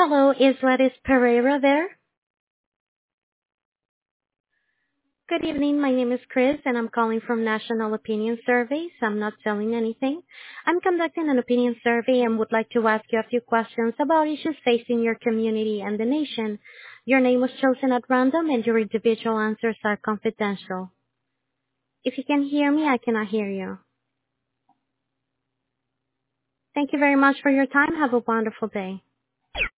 Hello, is Lettice Pereira there? Good evening. My name is Chris, and I'm calling from National Opinion Surveys. I'm not selling anything. I'm conducting an opinion survey and would like to ask you a few questions about issues facing your community and the nation. Your name was chosen at random, and your individual answers are confidential. If you can hear me, I cannot hear you. Thank you very much for your time. Have a wonderful day.